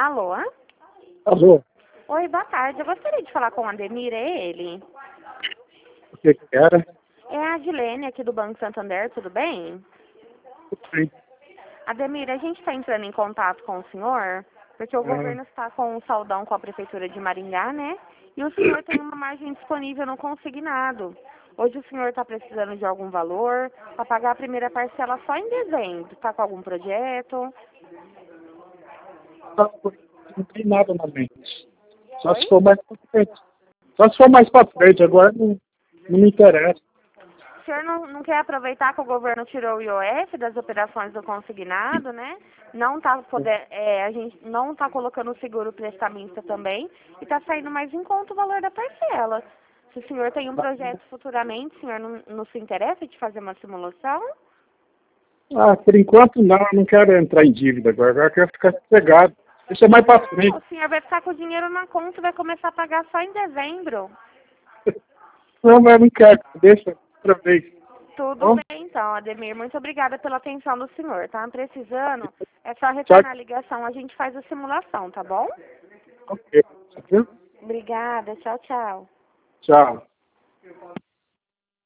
Alô? Alô, Oi, boa tarde. Eu gostaria de falar com o Ademir, é ele? o que que era? É a Adilene aqui do Banco Santander, tudo bem? Sim. Ademir, a gente está entrando em contato com o senhor, porque o Ah, governo está com um saldão com a Prefeitura de Maringá, né? E o senhor tem uma margem disponível no consignado. Hoje o senhor está precisando de algum valor para pagar a primeira parcela só em dezembro. Está com algum projeto? não tem nada na mente. Só se Oi? for mais pra frente. Só se for mais pra frente, agora não me interessa. O senhor não quer aproveitar que o governo tirou o IOF das operações do consignado, né? Não tá a gente não está colocando o seguro prestamista também e está saindo mais em conta o valor da parcela. Se o senhor tem um projeto futuramente, o senhor não se interessa de fazer uma simulação? Ah, por enquanto não, eu não quero entrar em dívida agora eu quero ficar sossegado. Deixa mais pra Não, frente. o senhor vai ficar com o dinheiro na conta e vai começar a pagar só em dezembro. Não, mas eu não quero, deixa outra vez. Tudo Bom, bem, então, Ademir. Muito obrigada pela atenção do senhor. Tá precisando? É só tchau, retornar a ligação, a gente faz a simulação, tá bom? ok. Viu? Obrigada. Tchau, tchau. Tchau.